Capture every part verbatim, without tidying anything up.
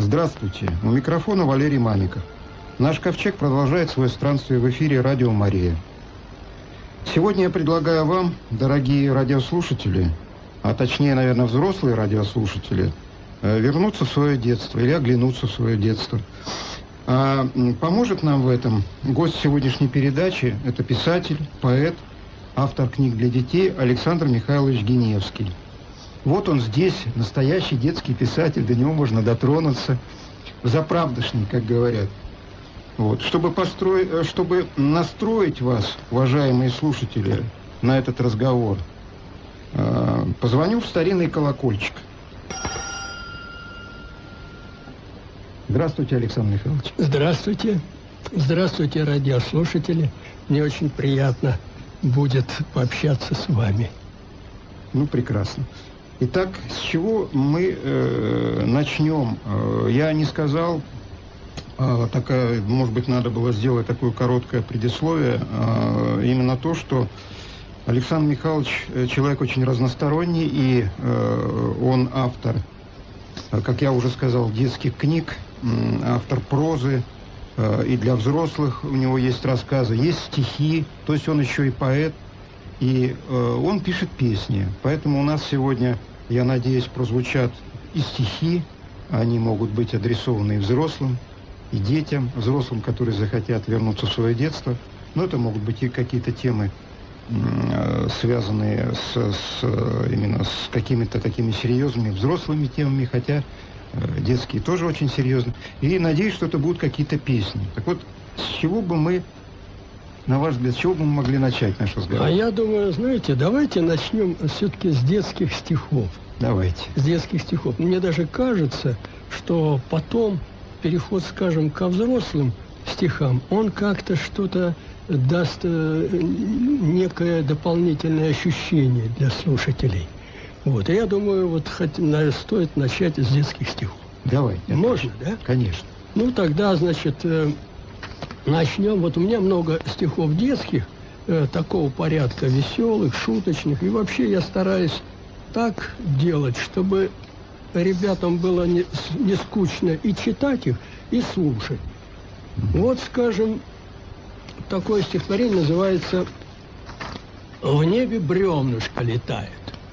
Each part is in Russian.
Здравствуйте. У микрофона Валерий Мамиков. Наш ковчег продолжает свое странствие в эфире Радио Мария. Сегодня я предлагаю вам, дорогие радиослушатели, а точнее, наверное, взрослые радиослушатели, вернуться в свое детство или оглянуться в свое детство. А поможет нам в этом гость сегодняшней передачи – это писатель, поэт, автор книг для детей Александр Михайлович Гиневский. Вот он здесь, настоящий детский писатель, до него можно дотронуться, заправдошний, как говорят. Вот. Чтобы, построить, чтобы настроить вас, уважаемые слушатели, на этот разговор, э, позвоню в старинный колокольчик. Здравствуйте, Александр Михайлович. Здравствуйте. Здравствуйте, радиослушатели. Мне очень приятно будет пообщаться с вами. Ну, прекрасно. Итак, с чего мы э, начнем? Э, я не сказал, э, такая, может быть, надо было сделать такое короткое предисловие, э, именно то, что Александр Михайлович человек очень разносторонний, и э, он автор, как я уже сказал, детских книг, э, автор прозы, э, и для взрослых у него есть рассказы, есть стихи, то есть он еще и поэт, и э, он пишет песни. Поэтому у нас сегодня, я надеюсь, прозвучат и стихи, они могут быть адресованы и взрослым, и детям, взрослым, которые захотят вернуться в свое детство. Но это могут быть и какие-то темы, э, связанные с, с, именно с какими-то такими серьезными взрослыми темами, хотя э, детские тоже очень серьезные. И надеюсь, что это будут какие-то песни. Так вот, с чего бы мы, на ваш взгляд, с чего бы мы могли начать наш разговор? А я думаю, знаете, давайте начнем все-таки с детских стихов. Давайте. С детских стихов. Мне даже кажется, что потом переход, скажем, ко взрослым стихам, он как-то что-то даст э, некое дополнительное ощущение для слушателей. Вот. И я думаю, вот хоть, наверное, стоит начать с детских стихов. Давайте. Можно, да? Конечно. Ну, тогда, значит, э, начнем. Вот у меня много стихов детских, э, такого порядка, веселых, шуточных. И вообще я стараюсь так делать, чтобы ребятам было не, не скучно и читать их, и слушать. Вот, скажем, такое стихотворение называется «В небе бревнышко летает».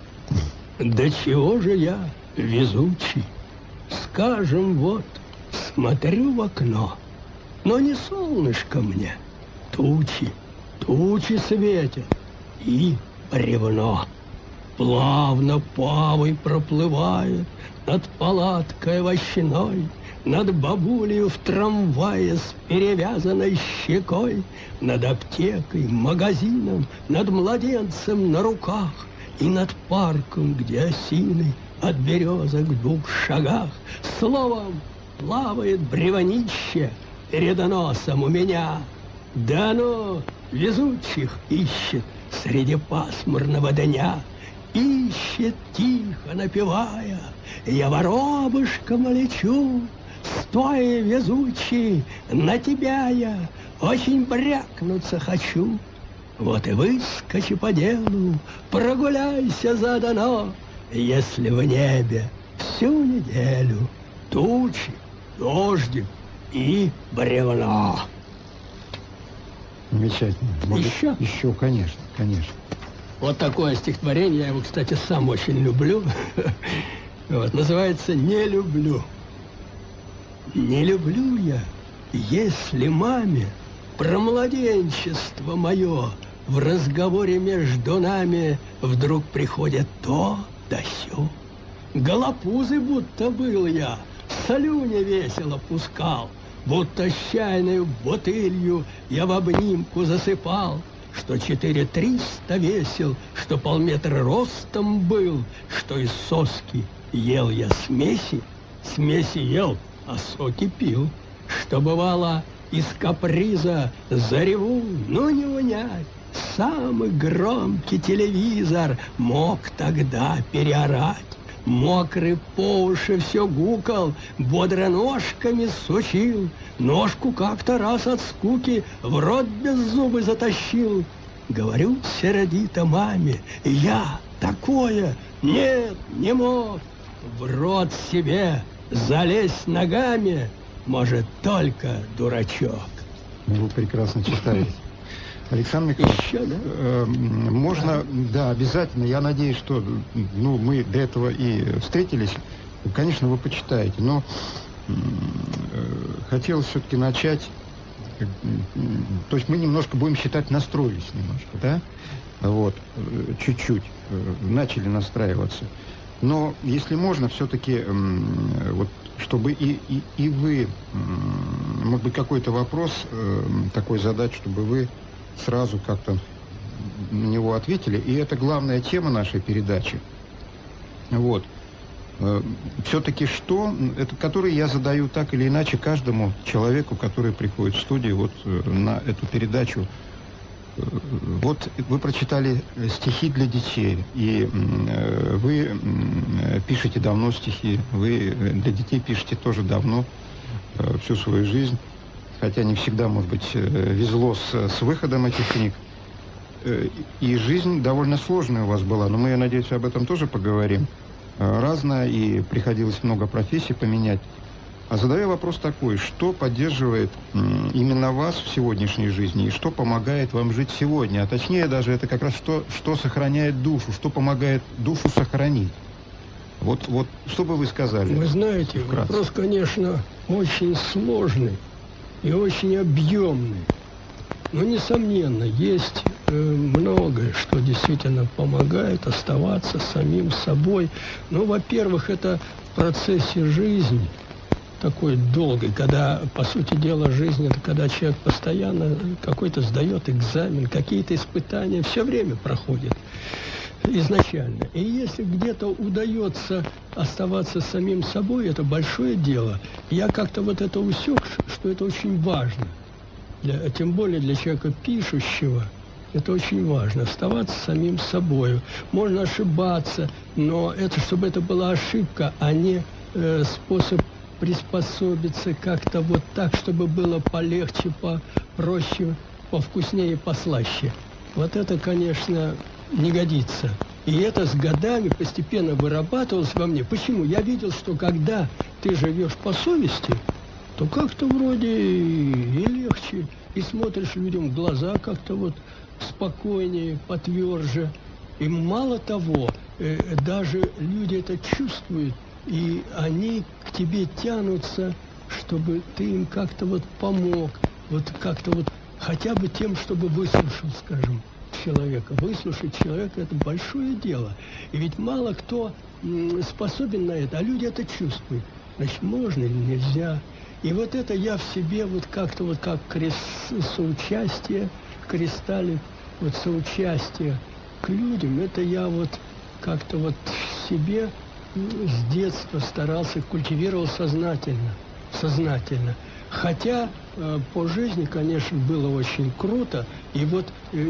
Да чего же я везучий? Скажем, вот, смотрю в окно, но не солнышко мне, тучи, тучи светят и бревно. Плавно павой проплывает над палаткой овощной, над бабулей в трамвае с перевязанной щекой, над аптекой, магазином, над младенцем на руках и над парком, где осины от березок в двух шагах. Словом, плавает бревнище перед носом у меня. Да оно везучих ищет среди пасмурного дня. Ищет тихо, напевая, я воробушком лечу. Стой, везучий, на тебя я очень брякнуться хочу. Вот и выскочи по делу, прогуляйся задано, если в небе всю неделю тучи, дождик и бревно. Замечательно. Может, Еще? Еще, конечно, конечно. Вот такое стихотворение, я его, кстати, сам очень люблю. Вот, называется «Не люблю». Не люблю я, если маме про младенчество мое в разговоре между нами вдруг приходит то да сё. Голопузы будто был я, слюни весело пускал, будто чайную бутылью я в обнимку засыпал, что четыре триста весил, что полметра ростом был, что из соски ел я смеси, смеси ел, а соки пил, что бывало из каприза зареву, ну не унять. Самый громкий телевизор мог тогда переорать. Мокрый по уши все гукал, бодро ножками сучил. Ножку как-то раз от скуки в рот без зубы затащил. Говорю сердито маме, я такое, нет, не мог. В рот себе залезть ногами может только дурачок. Вы прекрасно читаете. Александр Михайлович, Еще, да? э, можно, да, обязательно, я надеюсь, что ну, мы до этого и встретились, конечно, вы почитаете, но э, хотелось все-таки начать, э, то есть мы немножко будем считать, настроились немножко, да, вот, э, чуть-чуть, э, начали настраиваться, но если можно, все-таки, э, вот, чтобы и, и, и вы, э, может быть, какой-то вопрос э, такой задать, чтобы вы сразу как-то на него ответили. И это главная тема нашей передачи. Вот. Все-таки что, это который я задаю так или иначе каждому человеку, который приходит в студию вот на эту передачу. Вот вы прочитали стихи для детей, и вы пишете давно стихи, вы для детей пишете тоже давно, всю свою жизнь. Хотя не всегда, может быть, везло с, с выходом этих книг. И жизнь довольно сложная у вас была, но мы, я надеюсь, об этом тоже поговорим. Разная, и приходилось много профессий поменять. А задаю вопрос такой, что поддерживает именно вас в сегодняшней жизни, и что помогает вам жить сегодня? А точнее даже, это как раз что, что сохраняет душу, что помогает душу сохранить? Вот, вот что бы вы сказали? Вы знаете, вкратце? Вопрос, конечно, очень сложный и очень объемный. Но, несомненно, есть э, многое, что действительно помогает оставаться самим собой. Ну, во-первых, это в процессе жизни, такой долгой, когда, по сути дела, жизнь, это когда человек постоянно какой-то сдает экзамен, какие-то испытания, все время проходит изначально. И если где-то удается оставаться самим собой, это большое дело. Я как-то вот это усек, что это очень важно. Для, тем более для человека пишущего, это очень важно. Оставаться самим собой. Можно ошибаться, но это, чтобы это была ошибка, а не э, способ приспособиться как-то вот так, чтобы было полегче, попроще, повкуснее, послаще. Вот это, конечно, не годится. И это с годами постепенно вырабатывалось во мне. Почему? Я видел, что когда ты живешь по совести, то как-то вроде и легче, и смотришь людям в глаза как-то вот спокойнее, потверже. И мало того, э, даже люди это чувствуют, и они к тебе тянутся, чтобы ты им как-то вот помог, вот как-то вот хотя бы тем, чтобы выслушал, скажем, человека. Выслушать человека – это большое дело. И ведь мало кто способен на это, а люди это чувствуют. Значит, можно или нельзя. И вот это я в себе вот как-то вот как крест, соучастие, кристаллик, вот соучастие к людям, это я вот как-то вот в себе с детства старался, культивировал сознательно, сознательно. Хотя э, по жизни, конечно, было очень круто, и вот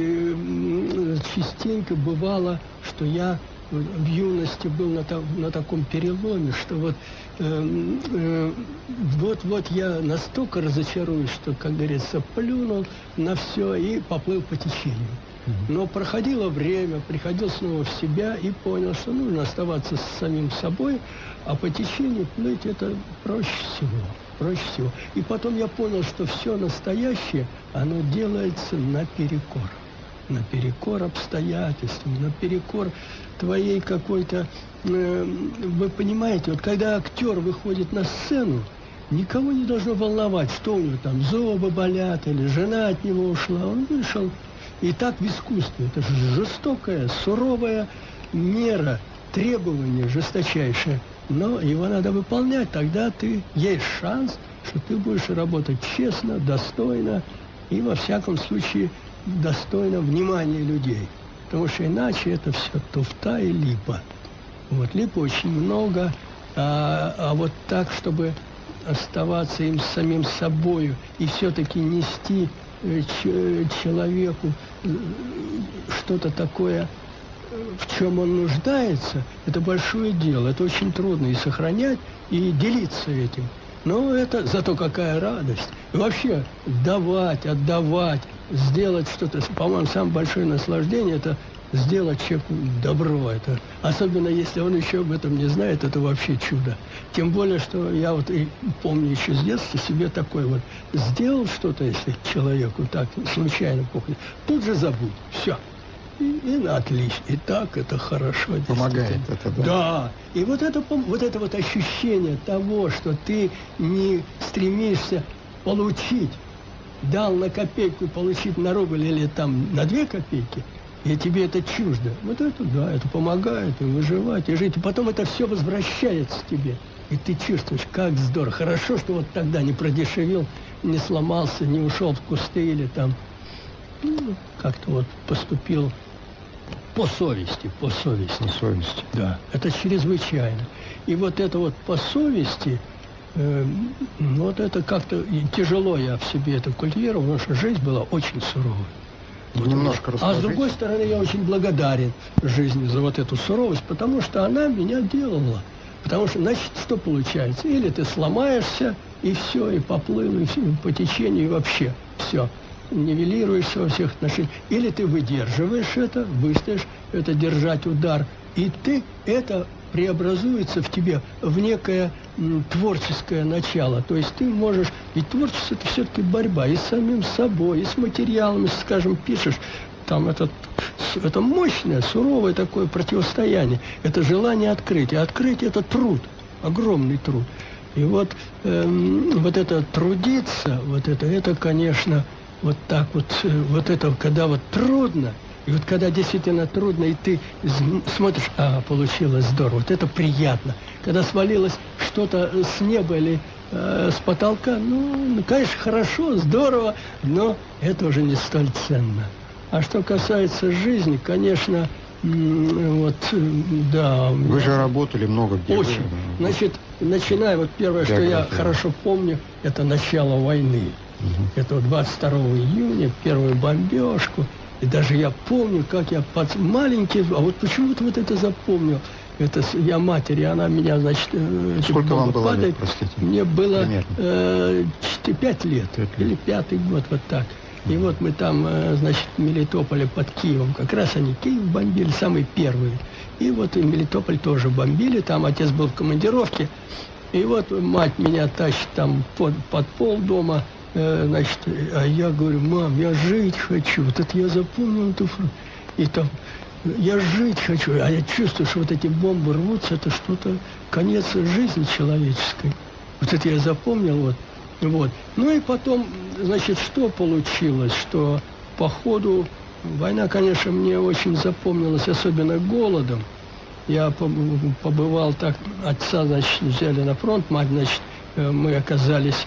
э, частенько бывало, что я в юности был на, та, на таком переломе, что вот э, э, вот-вот я настолько разочаруюсь, что, как говорится, плюнул на все и поплыл по течению. Но проходило время, приходил снова в себя и понял, что нужно оставаться с самим собой, а по течению плыть это проще всего, проще всего. И потом я понял, что все настоящее, оно делается наперекор. Наперекор обстоятельствам, наперекор твоей какой-то... Э, вы понимаете, вот когда актер выходит на сцену, никого не должно волновать, что у него там зубы болят или жена от него ушла. Он вышел. И так в искусстве. Это же жестокая, суровая мера, требование жесточайшее. Но его надо выполнять, тогда ты есть шанс, что ты будешь работать честно, достойно и, во всяком случае, достойно внимания людей. Потому что иначе это все туфта и липа. Вот липа очень много, а, а вот так, чтобы оставаться им самим собою и все-таки нести человеку что-то такое, в чем он нуждается, это большое дело, это очень трудно и сохранять, и делиться этим. Но это зато какая радость. И вообще давать, отдавать, сделать что-то, по-моему, самое большое наслаждение – это сделать человеку добро. Это, особенно если он еще об этом не знает, это вообще чудо. Тем более, что я вот и помню еще с детства себе такой вот, сделал что-то, если человеку так случайно похоть, тут же забудь, все. И, и отлично, и так это хорошо. Помогает это, да? Да, и вот это, вот это вот ощущение того, что ты не стремишься получить, дал на копейку получить на рубль или там на две копейки, и тебе это чуждо. Вот это, да, это помогает и выживать, и жить. И потом это все возвращается тебе. И ты чувствуешь, как здорово. Хорошо, что вот тогда не продешевил, не сломался, не ушел в кусты или там, ну, как-то вот поступил по совести, по совести. По совести. Да, это чрезвычайно. И вот это вот по совести, э, вот это как-то тяжело я в себе это культивировал, потому что жизнь была очень суровой. Немножко а с другой стороны, я очень благодарен жизни за вот эту суровость, потому что она меня делала. Потому что, значит, что получается? Или ты сломаешься, и все, и поплыл, и все, по течению, и вообще все. Нивелируешься во всех отношениях. Или ты выдерживаешь это, выстоишь это, держать удар, и ты это преобразуется в тебе в некое м, творческое начало. То есть ты можешь... Ведь творчество – это все-таки борьба и с самим собой, и с материалом, если, скажем, пишешь, там этот, это мощное, суровое такое противостояние. Это желание открыть. А открыть – это труд, огромный труд. И вот, эм, вот это трудиться, вот это, это, конечно, вот так вот, вот это, когда вот трудно, и вот когда действительно трудно, и ты смотришь, а, получилось здорово, вот это приятно. Когда свалилось что-то с неба или э, с потолка, ну, конечно, хорошо, здорово, но это уже не столь ценно. А что касается жизни, конечно, вот, да. Вы же работали много где. Очень. Вы, значит, начиная, вот первое, что я хорошо помню, это начало войны. Угу. Это двадцать второго июня, первую бомбежку. И даже я помню, как я под маленький, а вот почему-то вот это запомнил. Это я матери, она меня, значит, сколько вам было падает. лет, простите? Мне было э, пять лет, лет, или пятый год, вот так. И mm-hmm. вот мы там, э, значит, в Мелитополе под Киевом, как раз они Киев бомбили, самые первые. И вот и Мелитополь тоже бомбили, там отец был в командировке. И вот мать меня тащит там под, под пол дома, э, значит, а я говорю, мам, я жить хочу. Вот это я запомнил эту фразу. И там, я жить хочу. А я чувствую, что вот эти бомбы рвутся, это что-то, конец жизни человеческой. Вот это я запомнил, вот. Вот. Ну и потом, значит, что получилось, что по ходу война, конечно, мне очень запомнилась, особенно голодом. Я побывал так, отца, значит, взяли на фронт, мать, значит, мы оказались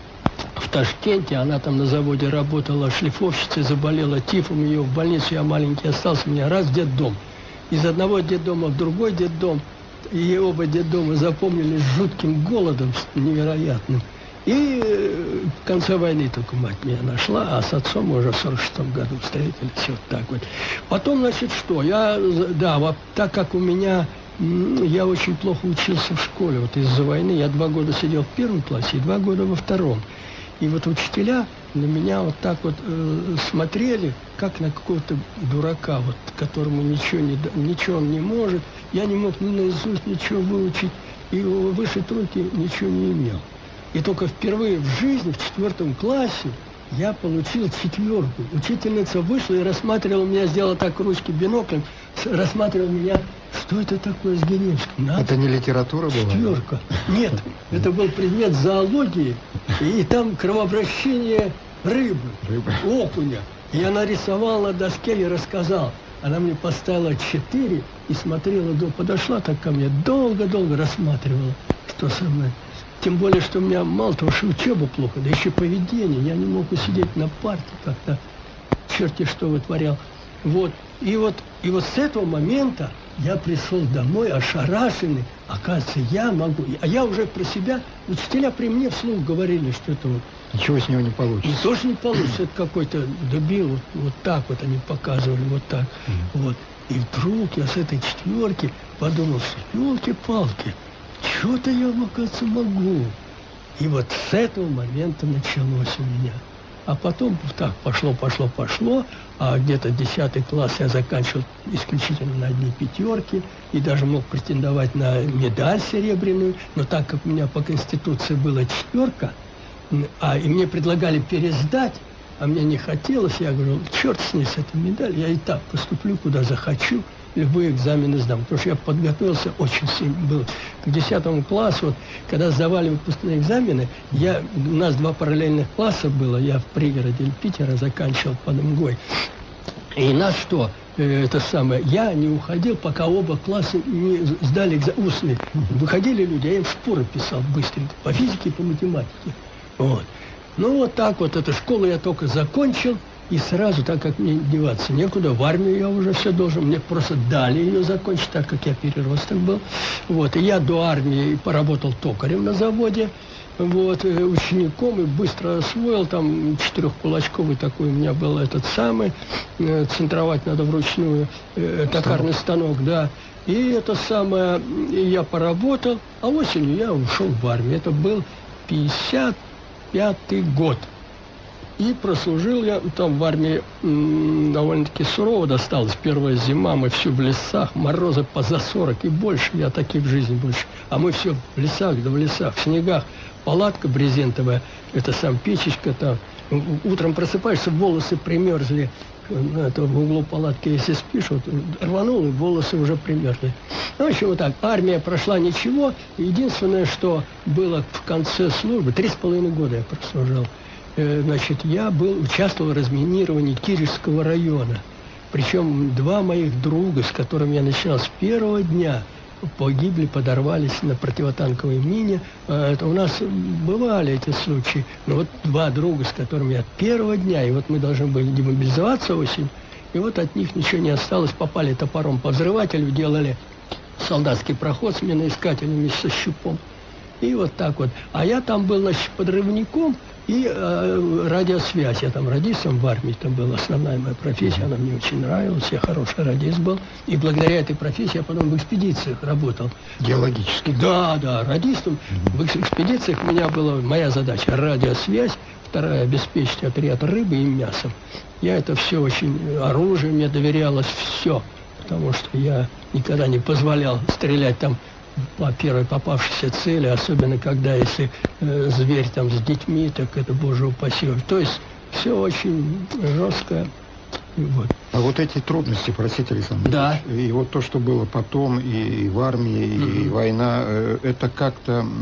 в Ташкенте, она там на заводе работала шлифовщицей, заболела тифом, ее в больницу, я маленький остался, меня раз в детдом. Из одного детдома в другой детдом, и оба детдома запомнились жутким голодом невероятным. И в конце войны только мать меня нашла, а с отцом мы уже в сорок шестом году встретились, вот так вот. Потом, значит, что? Я, да, вот так как у меня, я очень плохо учился в школе, вот из-за войны, я два года сидел в первом классе и два года во втором. И вот учителя на меня вот так вот э, смотрели, как на какого-то дурака, вот, которому ничего, не, ничего он не может. Я не мог ни наизусть ничего выучить, и выше тройки ничего не имел. И только впервые в жизни, в четвертом классе, я получил четверку. Учительница вышла и рассматривала меня, сделала так ручки биноклем, рассматривала меня, что это такое с Геневским. Надо. Это не литература была? Четверка. Нет, это был предмет зоологии, и там кровообращение рыбы, Рыба. окуня. И она рисовала на доске и рассказала. Она мне поставила четыре и смотрела, подошла так ко мне, долго-долго рассматривала, что со мной. Тем более, что у меня мало того, что учеба плохо, да еще поведение. Я не мог усидеть на парте как-то, черти что вытворял. Вот. И вот, и вот с этого момента я пришел домой ошарашенный. Оказывается, я могу. А я уже про себя, учителя при мне вслух говорили, что это вот... Ничего с него не получится. И тоже не получится. Это какой-то дебил. Вот, вот так вот они показывали, вот так. Mm-hmm. Вот. И вдруг я с этой четверки подумал, что елки-палки, что-то я, оказывается, могу. И вот с этого момента началось у меня. А потом так пошло, пошло, пошло, а где-то десятый класс я заканчивал исключительно на одни пятерки и даже мог претендовать на медаль серебряную, но так как у меня по Конституции была четверка, а, и мне предлагали пересдать, а мне не хотелось, я говорю, черт с ней, с этой медалью, я и так поступлю, куда захочу, любые экзамены сдам. Потому что я подготовился очень сильно. Был к десятому классу, вот, когда сдавали выпускные экзамены, я, у нас два параллельных класса было, я в пригороде Питера заканчивал под МГОЙ. И нас что, э, это самое, я не уходил, пока оба класса не сдали экзамен, устные. Выходили люди, я им шпоры писал быстренько, по физике и по математике. Вот. Ну, вот так вот, эту школу я только закончил, и сразу, так как мне деваться некуда, в армию я уже все должен, мне просто дали ее закончить, так как я переросток был. Вот, и я до армии поработал токарем на заводе, вот, учеником, и быстро освоил, там, четырехкулачковый такой у меня был этот самый, центровать надо вручную, э, токарный станок, да. И это самое, я поработал, а осенью я ушел в армию, это был пятьдесят пятый год. И прослужил я там в армии, довольно-таки сурово досталось. Первая зима, мы все в лесах, морозы по за сорок и больше, я таких в жизни больше. А мы все в лесах, да в лесах, в снегах. Палатка брезентовая, это сам печечка там. Утром просыпаешься, волосы примерзли. Это в углу палатки, если спишь, вот, рванул, и волосы уже примерзли. Ну, в общем, вот так. Армия прошла ничего. Единственное, что было в конце службы, три с половиной года я прослужил. Значит, я был, участвовал в разминировании Киришского района. Причем два моих друга, с которыми я начинал с первого дня, погибли, подорвались на противотанковой мине. Это у нас бывали эти случаи. Но вот два друга, с которыми я от первого дня, и вот мы должны были демобилизоваться осень, и вот от них ничего не осталось. Попали топором по взрывателю, делали солдатский проход с миноискателем вместе со щупом. И вот так вот. А я там был, значит, подрывником и э, радиосвязь. Я там радистом в армии, там была основная моя профессия, она мне очень нравилась, я хороший радист был. И благодаря этой профессии я потом в экспедициях работал. Геологически? Да, да, радистом. В экспедициях у меня была моя задача радиосвязь, вторая обеспечить отряд рыбы и мясом. Я это все очень, оружие мне доверялось, все. Потому что я никогда не позволял стрелять там по первой попавшейся цели, особенно когда если э, зверь там с детьми, так это, боже упаси. То есть все очень жестко. Вот. А вот эти трудности, простите, Александр, да. И вот то, что было потом, и, и в армии, и mm-hmm. война, э, это как-то, э,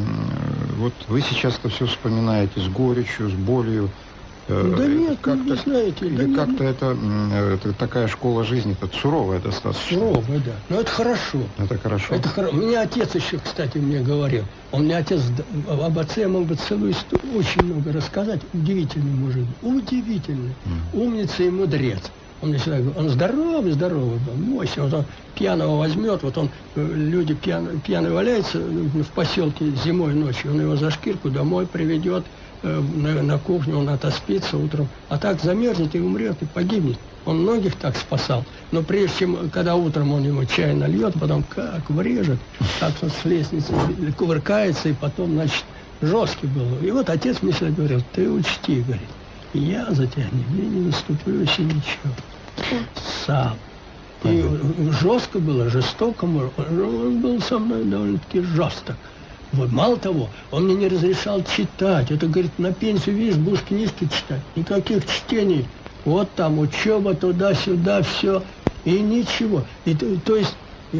вот вы сейчас это все вспоминаете с горечью, с болью. Э, да нет, как-то, не знаете. Или да как-то это, это такая школа жизни, это суровая достаточно. Суровая, да. Но это хорошо. Это хорошо. Это хоро... У меня отец еще, кстати, мне говорил. Он мне отец, об отце я мог бы целую историю очень много рассказать. Удивительный мужик. Удивительный. Mm. Умница и мудрец. Он мне всегда говорил, он здоровый, здоровый был, мощный. Вот он пьяного возьмет, вот он, люди пьяные, пьяные валяются в поселке зимой ночью, он его за шкирку домой приведет, на, на кухню, он отоспится утром. А так замерзнет и умрет, и погибнет. Он многих так спасал. Но прежде чем, когда утром он ему чай нальет, потом как врежет, так он с лестницы кувыркается, и потом, значит, жесткий был. И вот отец мне всегда говорил, ты учти, говорит, я за тебя нигде не наступлю, если ничего. Сам. И жестко было, жестоко. Он был со мной довольно-таки жесток. Вот. Мало того, он мне не разрешал читать. Это, говорит, на пенсию, видишь, будешь книжки читать. Никаких чтений. Вот там учеба туда-сюда, все. И ничего. И, то, то есть,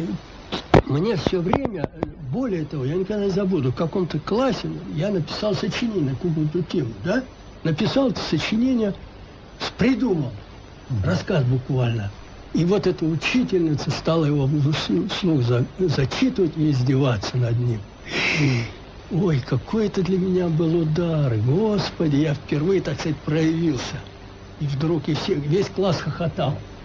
мне все время, более того, я никогда не забуду, в каком-то классе я написал сочинение на какую-то тему, да? Написал это сочинение, придумал. Рассказ буквально. И вот эта учительница стала его вслух зачитывать и издеваться над ним. Ой, какой это для меня был удар. Господи, я впервые, так сказать, проявился. И вдруг и все, весь класс хохотал.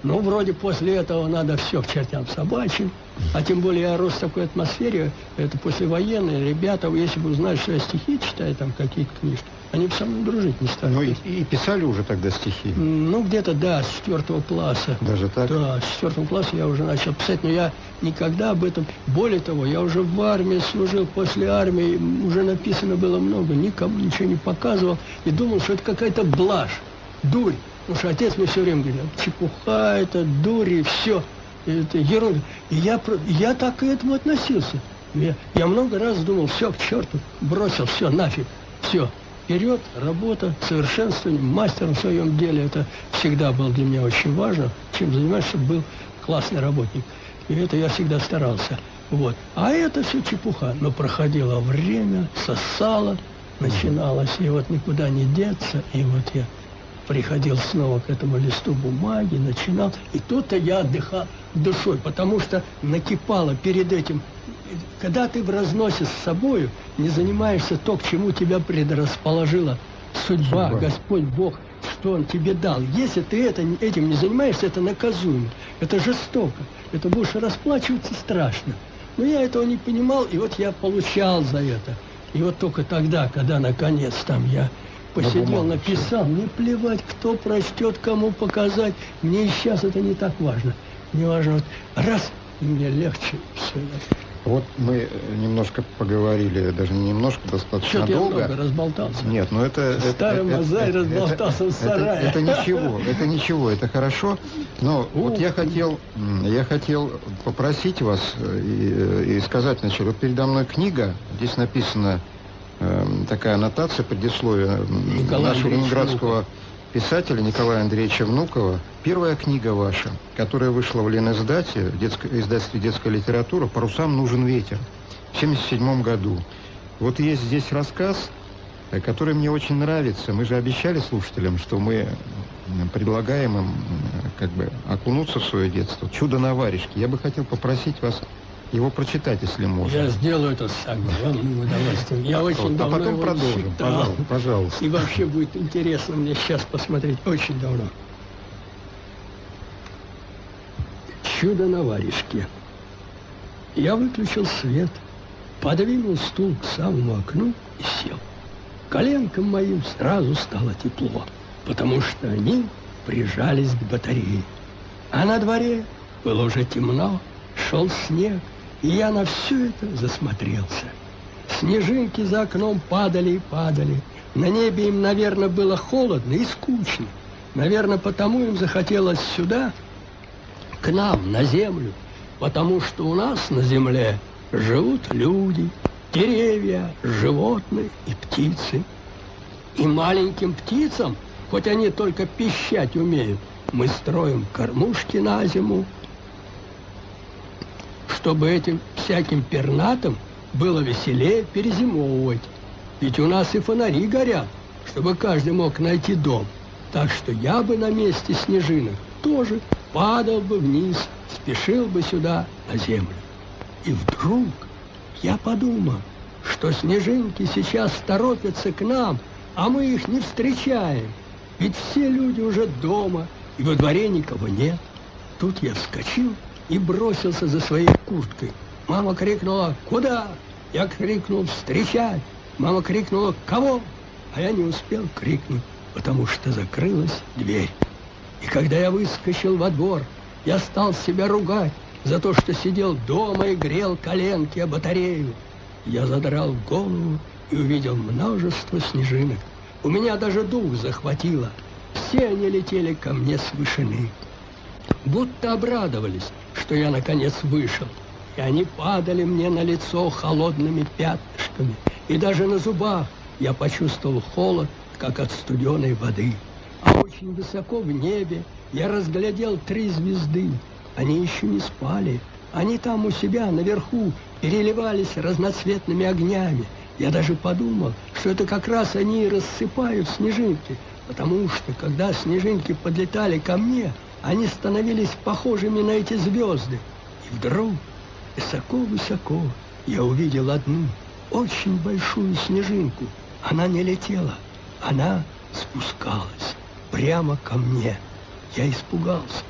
Ну, вроде после этого надо все к чертям собачьим. А тем более я рос в такой атмосфере, это послевоенные ребята, если бы узнали, что я стихи читаю, там какие-то книжки, они бы со мной дружить не стали. Ну и, и писали уже тогда стихи? Ну, где-то, да, с четвертого класса. Даже так? Да, с четвертого класса я уже начал писать, но я никогда об этом... Более того, я уже в армии служил, после армии уже написано было много, никому ничего не показывал, и думал, что это какая-то блажь, дурь. Потому что отец мне все время говорил, чепуха, это дурь, и все, это ерунда. И я, я так к этому относился. Я, я много раз думал, все, к черту, бросил, все, нафиг, все. Вперед, работа, совершенствование, мастером в своем деле. Это всегда было для меня очень важно, чем занимаюсь, чтобы был классный работник. И это я всегда старался. Вот. А это все чепуха. Но проходило время, сосало, начиналось, и вот никуда не деться. И вот я приходил снова к этому листу бумаги, начинал. И тут-то я отдыхал душой, потому что накипало перед этим. Когда ты в разносе с собою не занимаешься то, к чему тебя предрасположила судьба, судьба. Господь Бог, что Он тебе дал. Если ты это, этим не занимаешься, это наказуемо, это жестоко, это будешь расплачиваться страшно. Но я этого не понимал, и вот я получал за это. И вот только тогда, когда наконец там я посидел, на написал, мне плевать, кто прочтет, кому показать, мне и сейчас это не так важно. Мне важно, вот раз, и мне легче все это. Вот мы немножко поговорили, даже не немножко, достаточно Что-то долго. Я много разболтался. Нет, но это... Старый это, мозаик это, разболтался это, в сарае. Это, это ничего, это ничего, это хорошо. Но О, вот я хотел, я хотел попросить вас и, и сказать вначале. Вот передо мной книга, здесь написана э, такая аннотация, предисловие Николая нашего ленинградского писателя Николая Андреевича Внукова. Первая книга ваша, которая вышла в Лениздате, в детско, издательстве «Детская литература», «Парусам нужен ветер» в семьдесят седьмом году. Вот есть здесь рассказ, который мне очень нравится. Мы же обещали слушателям, что мы предлагаем им как бы окунуться в свое детство. «Чудо на варежке». Я бы хотел попросить вас его прочитать, если можно. Я сделаю это с огромным удовольствием. Я очень а давно потом его продолжим, читал. Пожалуйста. И вообще будет интересно мне сейчас посмотреть. Очень давно. «Чудо на варежке». Я выключил свет, подвинул стул к самому окну и сел. Коленкам моим сразу стало тепло, потому что они прижались к батарее. А на дворе было уже темно, шел снег, и я на все это засмотрелся. Снежинки за окном падали и падали. На небе им, наверное, было холодно и скучно. Наверное, потому им захотелось сюда, к нам, на землю, потому что у нас на земле живут люди, деревья, животные и птицы. И маленьким птицам, хоть они только пищать умеют, мы строим кормушки на зиму, чтобы этим всяким пернатым было веселее перезимовывать. Ведь у нас и фонари горят, чтобы каждый мог найти дом. Так что я бы на месте снежинок тоже падал бы вниз, спешил бы сюда, на землю. И вдруг я подумал, что снежинки сейчас торопятся к нам, а мы их не встречаем. Ведь все люди уже дома, и во дворе никого нет. Тут я вскочил и бросился за своей курткой. Мама крикнула: «Куда?» Я крикнул: «Встречать!» Мама крикнула: «Кого?» А я не успел крикнуть, потому что закрылась дверь. И когда я выскочил во двор, я стал себя ругать за то, что сидел дома и грел коленки о батарею. Я задрал голову и увидел множество снежинок. У меня даже дух захватило. Все они летели ко мне с вышины. Будто обрадовались, что я наконец вышел. И они падали мне на лицо холодными пятнышками. И даже на зубах я почувствовал холод, как от студеной воды. А очень высоко в небе я разглядел три звезды. Они еще не спали. Они там у себя наверху переливались разноцветными огнями. Я даже подумал, что это как раз они и рассыпают снежинки. Потому что, когда снежинки подлетали ко мне, они становились похожими на эти звезды. И вдруг, высоко-высоко, я увидел одну очень большую снежинку. Она не летела, она спускалась прямо ко мне. Я испугался.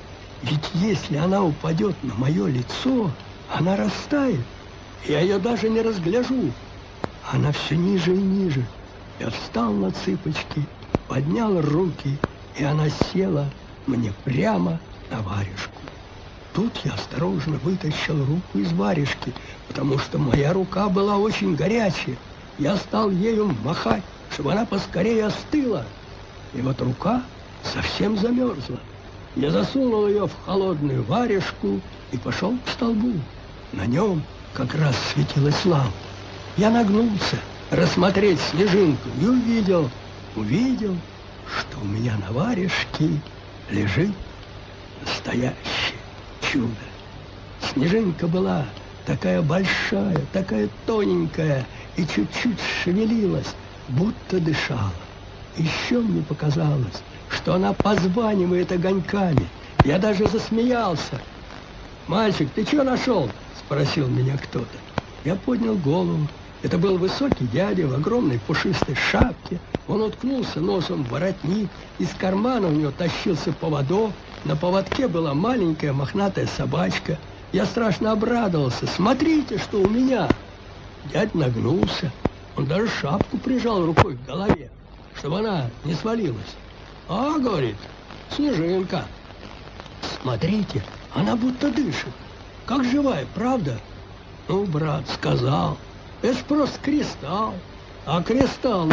Ведь если она упадет на мое лицо, она растает. Я ее даже не разгляжу. Она все ниже и ниже. Я встал на цыпочки, поднял руки, и она села мне прямо на варежку. Тут я осторожно вытащил руку из варежки, потому что моя рука была очень горячая. Я стал ею махать, чтобы она поскорее остыла. И вот рука совсем замерзла. Я засунул ее в холодную варежку и пошел к столбу. На нем как раз светилась лампа. Я нагнулся рассмотреть снежинку и увидел, увидел, что у меня на варежке лежит настоящее чудо. Снежинка была такая большая, такая тоненькая и чуть-чуть шевелилась, будто дышала. Еще мне показалось, что она позванивает огоньками. Я даже засмеялся. «Мальчик, ты что нашел?» – спросил меня кто-то. Я поднял голову. Это был высокий дядя в огромной пушистой шапке. Он уткнулся носом в воротник. Из кармана у него тащился поводок. На поводке была маленькая мохнатая собачка. Я страшно обрадовался. «Смотрите, что у меня!» Дядя нагнулся. Он даже шапку прижал рукой к голове, чтобы она не свалилась. «А, — говорит, — снежинка. Смотрите, она будто дышит. Как живая, правда?» «Ну, брат, сказал. Это ж просто кристалл. А кристалл...»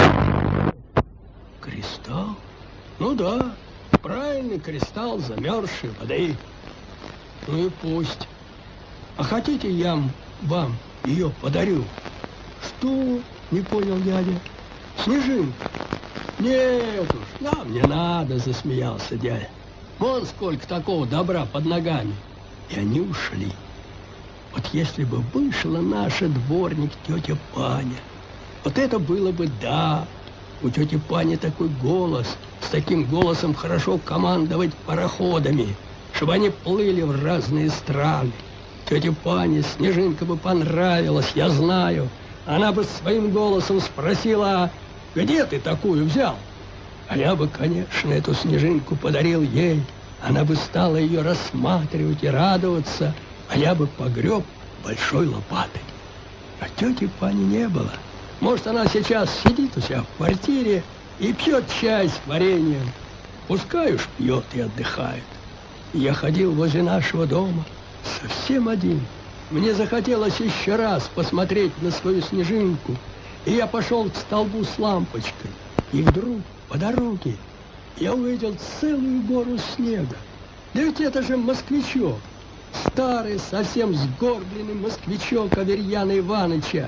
«Кристалл? Ну да, правильный кристалл замерзшей воды. Ну и пусть. А хотите, я вам ее подарю?» «Что?» — не понял дядя. «Снежинка». «Нет уж, нам не надо», — засмеялся дядя. «Вон сколько такого добра под ногами». И они ушли. Вот если бы вышла наша дворник тетя Паня, вот это было бы да. У тети Пани такой голос, с таким голосом хорошо командовать пароходами, чтобы они плыли в разные страны. Тете Пане Снежинка бы понравилась, я знаю. Она бы своим голосом спросила: «Где ты такую взял?» А я бы, конечно, эту снежинку подарил ей. Она бы стала ее рассматривать и радоваться, а я бы погреб большой лопатой. А тети Пани не было. Может, она сейчас сидит у себя в квартире и пьет чай с вареньем. Пускай уж пьет и отдыхает. Я ходил возле нашего дома совсем один. Мне захотелось еще раз посмотреть на свою снежинку. И я пошел к столбу с лампочкой. И вдруг по дороге я увидел целую гору снега. Да ведь это же москвичок. Старый, совсем сгорбленный москвичок Аверьяна Ивановича.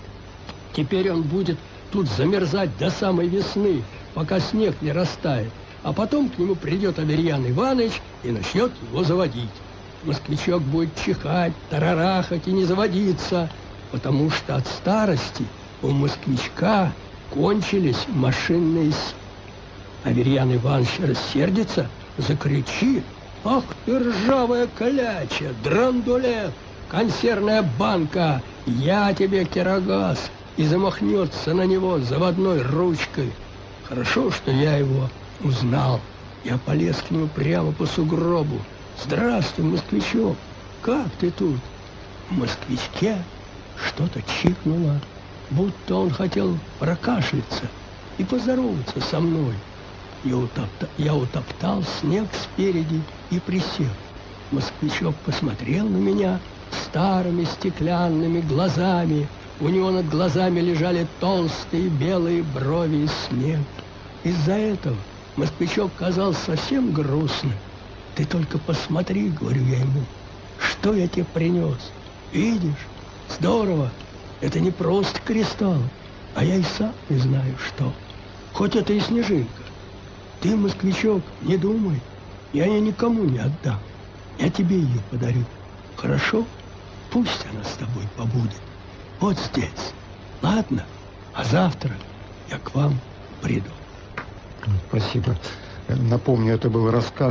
Теперь он будет тут замерзать до самой весны, пока снег не растает. А потом к нему придет Аверьян Иванович и начнет его заводить. Москвичок будет чихать, тарарахать и не заводиться, потому что от старости у москвичка кончились машинные силы. Аверьян Иванович рассердится, закричит: «Ах ты, ржавая коляча, драндулет, консервная банка, я тебе кирогаз!» и замахнется на него заводной ручкой. Хорошо, что я его узнал. Я полез к нему прямо по сугробу. «Здравствуй, москвичок, как ты тут?» В москвичке что-то чикнуло, будто он хотел прокашляться и поздороваться со мной. Я, утопта... я утоптал снег спереди и присел. Москвичок посмотрел на меня старыми стеклянными глазами. У него над глазами лежали толстые белые брови и снег. Из-за этого москвичок казался совсем грустным. «Ты только посмотри, — говорю я ему, — что я тебе принес. Видишь? Здорово. Это не просто кристалл, а я и сам не знаю, что. Хоть это и снежинка. Ты, москвичок, не думай, я ее никому не отдам. Я тебе ее подарю. Хорошо? Пусть она с тобой побудет. Вот здесь. Ладно? А завтра я к вам приду». Спасибо. Напомню, это был рассказ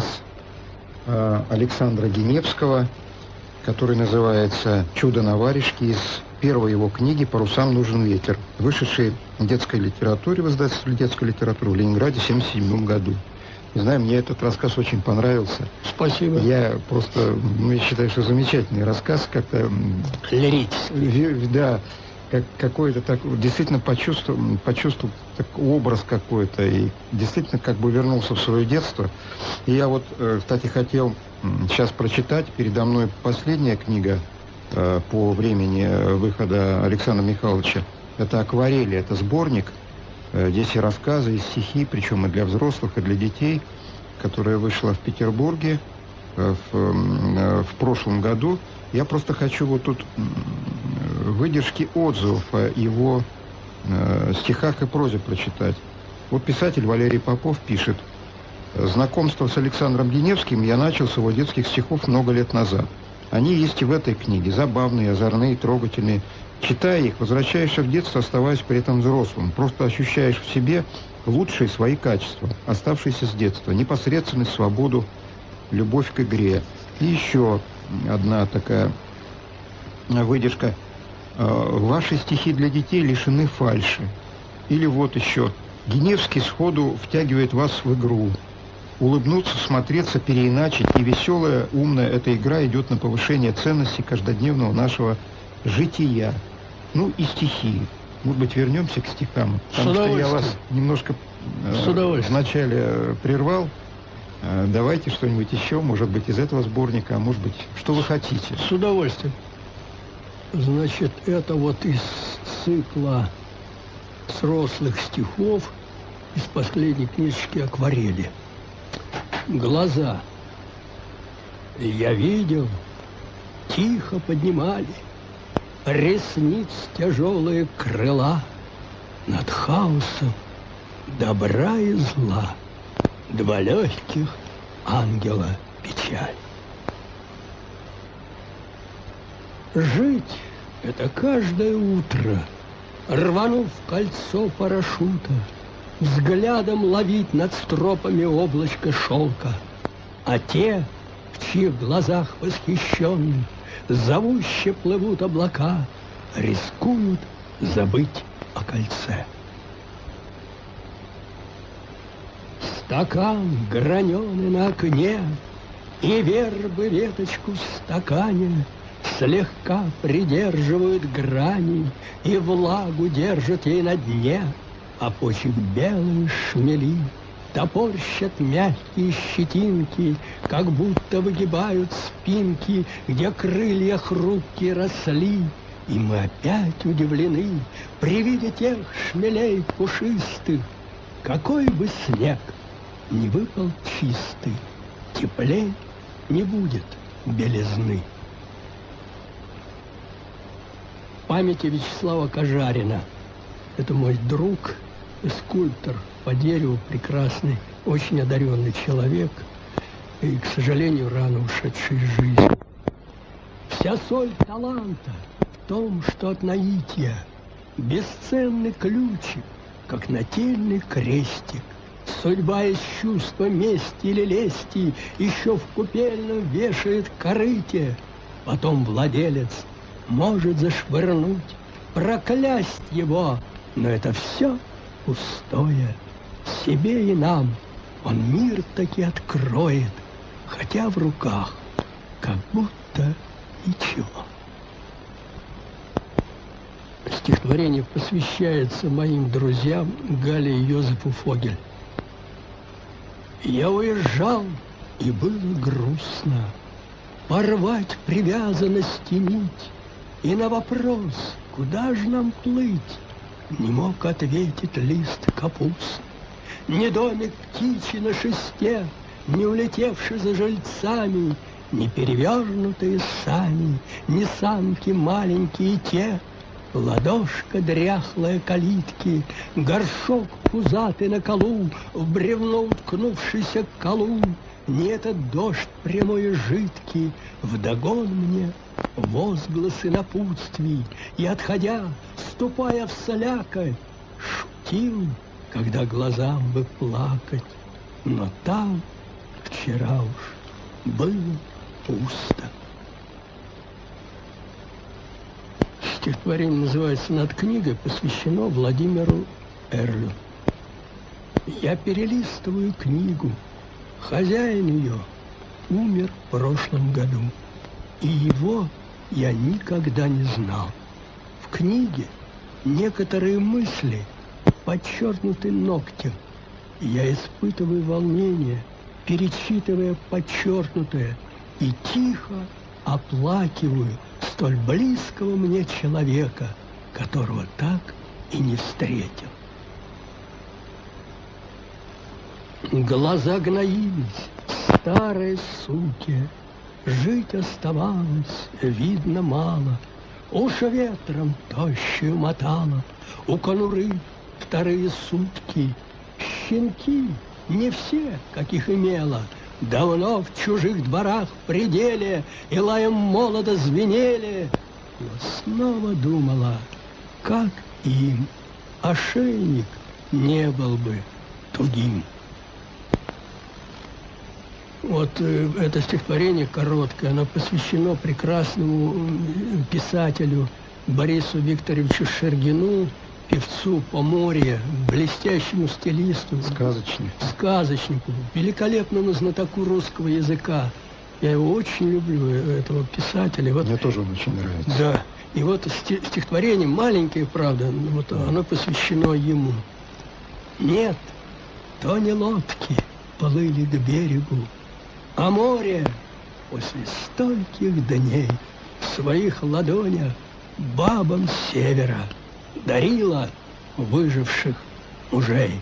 Александра Геневского, который называется «Чудо на варежке», из первой его книги «Парусам нужен ветер», вышедшей в детской литературе, в издательстве детской литературы в Ленинграде в тысяча девятьсот семьдесят седьмом году. Не знаю, мне этот рассказ очень понравился. Спасибо. Я просто, ну, я считаю, что замечательный рассказ, как-то... Лирический. Да, как какой-то так, действительно почувствовал, почувствовал так, образ какой-то, и действительно как бы вернулся в свое детство. И я вот, кстати, хотел сейчас прочитать, передо мной последняя книга по времени выхода Александра Михайловича. Это «Акварели», это сборник. Здесь и рассказы, и стихи, причем и для взрослых, и для детей, которая вышла в Петербурге в, в прошлом году. Я просто хочу вот тут выдержки отзывов о его э, стихах и прозе прочитать. Вот писатель Валерий Попов пишет: «Знакомство с Александром Геневским я начал с его детских стихов много лет назад. Они есть и в этой книге, забавные, озорные, трогательные. Читая их, возвращаешься в детство, оставаясь при этом взрослым. Просто ощущаешь в себе лучшие свои качества, оставшиеся с детства. Непосредственность, свободу, любовь к игре». И еще одна такая выдержка. «Ваши стихи для детей лишены фальши». Или вот еще: «Геневский сходу втягивает вас в игру. Улыбнуться, смотреться, переиначить, и веселая, умная эта игра идет на повышение ценности каждодневного нашего жития». Ну и стихи. Может быть, вернемся к стихам? Потому что я вас немножко э, вначале прервал. Э, давайте что-нибудь еще, может быть, из этого сборника, а может быть, что вы хотите. С удовольствием. Значит, это вот из цикла взрослых стихов, из последней книжечки «Акварели». Глаза. Я видел, тихо поднимали ресниц тяжелые крыла над хаосом добра и зла, два легких ангела печаль. Жить — это каждое утро, рванув кольцо парашюта, взглядом ловить над стропами облачко шелка, а те, в чьих глазах восхищенных зовуще плывут облака, рискуют забыть о кольце. Стакан граненый на окне, и вербы веточку в стакане слегка придерживают грани, и влагу держат ей на дне, а почек белые шмели топорщат мягкие щетинки, как будто выгибают спинки, где крылья хрупкие росли. И мы опять удивлены при виде тех шмелей пушистых. Какой бы снег ни выпал чистый, теплей не будет белизны. В памяти Вячеслава Кожарина. Это мой друг, скульптор по дереву, прекрасный, очень одаренный человек и, к сожалению, рано ушедший из жизни. Вся соль таланта в том, что от наития бесценный ключик, как нательный крестик. Судьба из чувства мести или лести еще в купельном вешает корыте. Потом владелец может зашвырнуть, проклясть его, но это все пустое. Себе и нам он мир таки откроет, хотя в руках как будто ничего. Стихотворение посвящается моим друзьям Гале и Йозефу Фогель. Я уезжал, и было грустно порвать привязанности нить, и на вопрос, куда же нам плыть, не мог ответить лист капуст. Ни домик птичий на шесте, не улетевший за жильцами, ни перевернутые сани, ни санки маленькие те, ладошка дряхлая калитки, горшок пузатый на колу, в бревно уткнувшийся колун, не этот дождь прямой и жидкий, вдогон мне возгласы напутствий, и, отходя, ступая в солякой, шутил, когда глазам бы плакать, но там вчера уж было пусто. Стихотворение называется «Над книгой», посвящено Владимиру Эрлю. Я перелистываю книгу, Хозяин ее умер в прошлом году, и его я никогда не знал. В книге некоторые мысли подчеркнуты ногтем. Я испытываю волнение, перечитывая подчеркнутое, и тихо оплакиваю столь близкого мне человека, которого так и не встретил. Глаза гноились, старой суки, жить оставалось, видно, мало. Уши ветром тощую мотало, у конуры вторые сутки. Щенки, не все, каких имела, давно в чужих дворах в пределе и лаем молода звенели. Но снова думала, как им ошейник не был бы тугим. Вот э, это стихотворение короткое, оно посвящено прекрасному писателю Борису Викторовичу Шергину, певцу Поморья, блестящему стилисту, Сказочник. сказочнику, великолепному знатоку русского языка. Я его очень люблю, этого писателя. Вот, мне тоже он очень нравится. Да. И вот стихотворение маленькое, правда, вот оно посвящено ему. Нет, то не лодки плыли к берегу, а море после стольких дней в своих ладонях бабам севера дарила выживших мужей.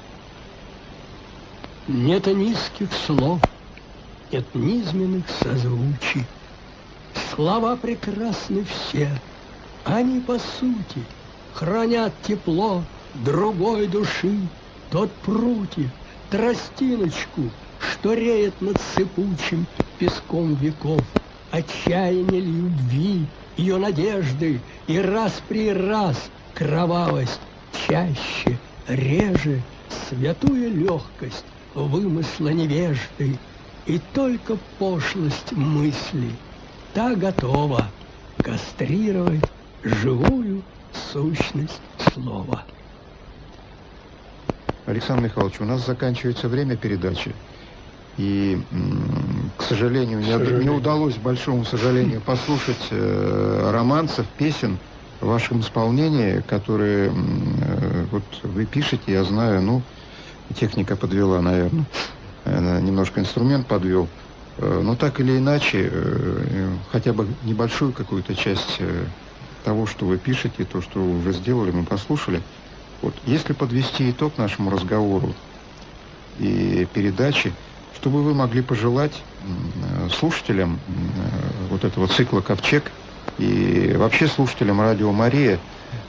Нет низких слов, нет низменных созвучий. Слова прекрасны все, они по сути хранят тепло другой души. Тот прутьев, тростиночку, что реет над сыпучим песком веков, отчаяние любви, ее надежды, и раз при раз кровавость чаще, реже, святую легкость вымысла невежды, и только пошлость мысли та готова кастрировать живую сущность слова. Александр Михайлович, у нас заканчивается время передачи. И, к сожалению, не, сожалению. не удалось, к большому сожалению, послушать э, романсов, песен в вашем исполнении, которые э, вот вы пишете, я знаю, ну, техника подвела, наверное, э, немножко инструмент подвел. Э, но так или иначе, э, хотя бы небольшую какую-то часть э, того, что вы пишете, то, что вы уже сделали, мы послушали. Вот, если подвести итог нашему разговору и передаче, что бы вы могли пожелать слушателям вот этого цикла «Ковчег» и вообще слушателям радио «Мария»,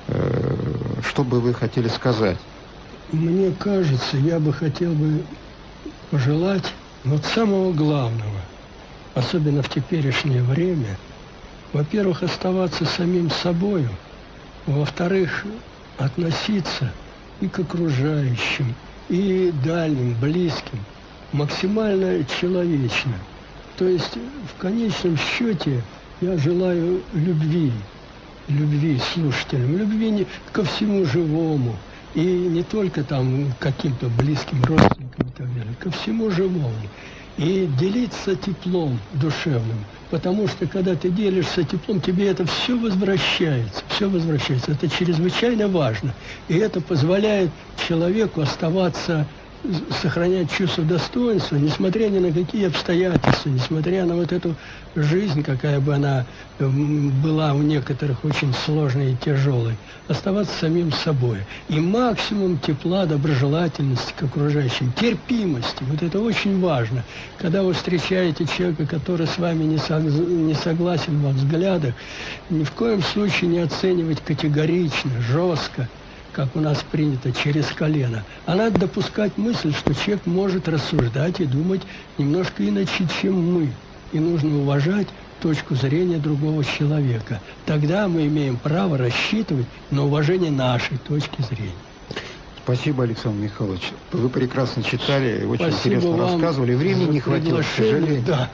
что бы вы хотели сказать? Мне кажется, я бы хотел бы пожелать вот самого главного, особенно в теперешнее время, во-первых, оставаться самим собою, во-вторых, относиться и к окружающим, и дальним, близким, максимально человечно. То есть, в конечном счете, я желаю любви, любви слушателям, любви не, ко всему живому, и не только там каким-то близким родственникам и так далее, ко всему живому. И делиться теплом душевным, потому что, когда ты делишься теплом, тебе это все возвращается, все возвращается. Это чрезвычайно важно, и это позволяет человеку оставаться, сохранять чувство достоинства, несмотря ни на какие обстоятельства, несмотря на вот эту жизнь, какая бы она была у некоторых очень сложной и тяжелой, оставаться самим собой. И максимум тепла, доброжелательности к окружающим, терпимости. Вот это очень важно. Когда вы встречаете человека, который с вами не, со, не согласен во взглядах, ни в коем случае не оценивать категорично, жестко, как у нас принято, через колено. А надо допускать мысль, что человек может рассуждать и думать немножко иначе, чем мы. И нужно уважать точку зрения другого человека. Тогда мы имеем право рассчитывать на уважение нашей точки зрения. Спасибо, Александр Михайлович. Вы прекрасно читали, очень Спасибо интересно вам рассказывали. Времени не хватило, к сожалению. Да.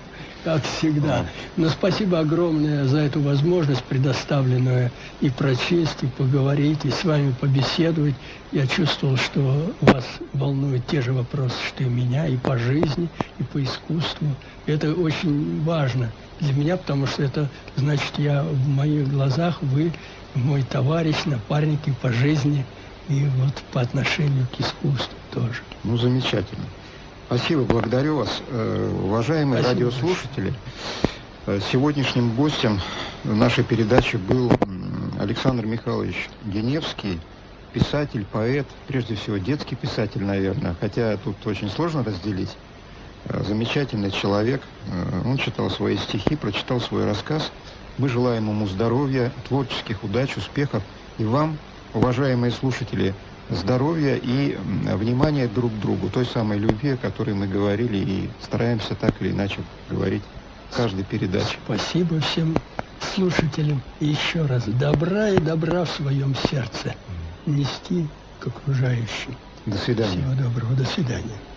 Как всегда. Но спасибо огромное за эту возможность, предоставленную и прочесть, и поговорить, и с вами побеседовать. Я чувствовал, что вас волнуют те же вопросы, что и меня, и по жизни, и по искусству. Это очень важно для меня, потому что это значит, я в моих глазах, вы мой товарищ, напарник и по жизни, и вот по отношению к искусству тоже. Ну, замечательно. Спасибо, благодарю вас. Уважаемые Спасибо радиослушатели, большое. Сегодняшним гостем нашей передачи был Александр Михайлович Геневский, писатель, поэт, прежде всего детский писатель, наверное, хотя тут очень сложно разделить. Замечательный человек, он читал свои стихи, прочитал свой рассказ. Мы желаем ему здоровья, творческих удач, успехов. И вам, уважаемые слушатели, здоровья и внимания друг к другу, той самой любви, о которой мы говорили и стараемся так или иначе говорить в каждой передаче. Спасибо всем слушателям. И еще раз, добра и добра в своем сердце нести к окружающим. До свидания. Всего доброго, до свидания.